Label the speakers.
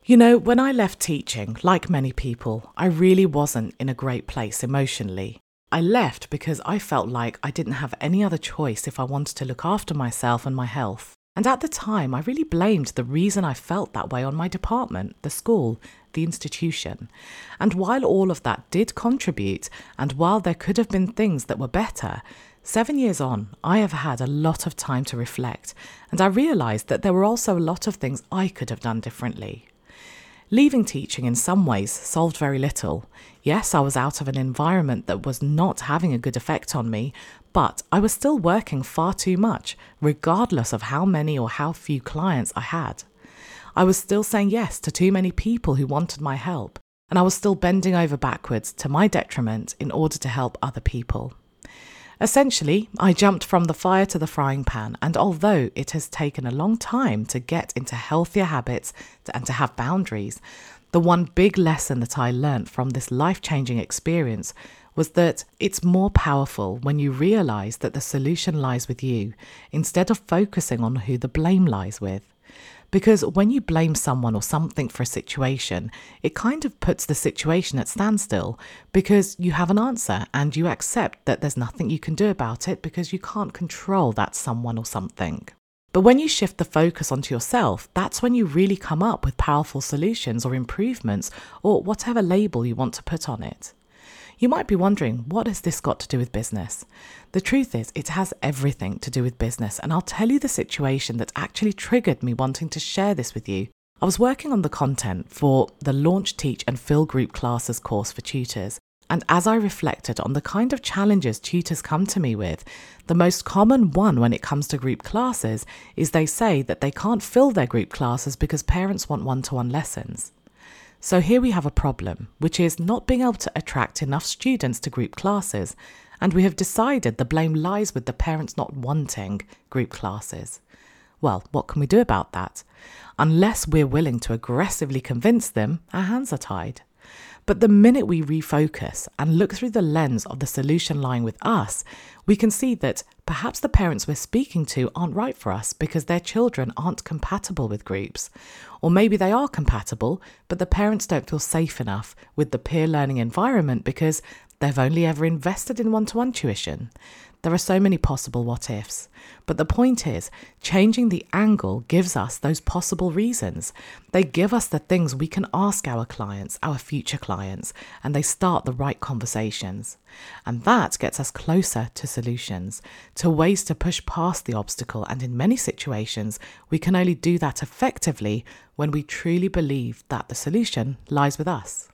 Speaker 1: You know, when I left teaching, like many people, I really wasn't in a great place emotionally. I left because I felt like I didn't have any other choice if I wanted to look after myself and my health. And at the time, I really blamed the reason I felt that way on my department, the school, the institution. And while all of that did contribute, and while there could have been things that were better, 7 years on, I have had a lot of time to reflect, and I realised that there were also a lot of things I could have done differently. Leaving teaching in some ways solved very little. Yes, I was out of an environment that was not having a good effect on me, but I was still working far too much, regardless of how many or how few clients I had. I was still saying yes to too many people who wanted my help, and I was still bending over backwards to my detriment in order to help other people. Essentially, I jumped from the fire to the frying pan, and although it has taken a long time to get into healthier habits and to have boundaries, the one big lesson that I learned from this life-changing experience was that it's more powerful when you realise that the solution lies with you, instead of focusing on who the blame lies with. Because when you blame someone or something for a situation, it kind of puts the situation at standstill because you have an answer and you accept that there's nothing you can do about it because you can't control that someone or something. But when you shift the focus onto yourself, that's when you really come up with powerful solutions or improvements or whatever label you want to put on it. You might be wondering, what has this got to do with business? The truth is, it has everything to do with business, and I'll tell you the situation that actually triggered me wanting to share this with you. I was working on the content for the Launch, Teach and Fill group classes course for tutors, and as I reflected on the kind of challenges tutors come to me with, the most common one when it comes to group classes is they say that they can't fill their group classes because parents want one-to-one lessons. So here we have a problem, which is not being able to attract enough students to group classes, and we have decided the blame lies with the parents not wanting group classes. Well, what can we do about that? Unless we're willing to aggressively convince them, our hands are tied. But the minute we refocus and look through the lens of the solution lying with us, we can see that perhaps the parents we're speaking to aren't right for us because their children aren't compatible with groups. Or maybe they are compatible, but the parents don't feel safe enough with the peer learning environment because they've only ever invested in one-to-one tuition. There are so many possible what-ifs. But the point is, changing the angle gives us those possible reasons. They give us the things we can ask our clients, our future clients, and they start the right conversations. And that gets us closer to solutions, to ways to push past the obstacle. And in many situations, we can only do that effectively when we truly believe that the solution lies with us.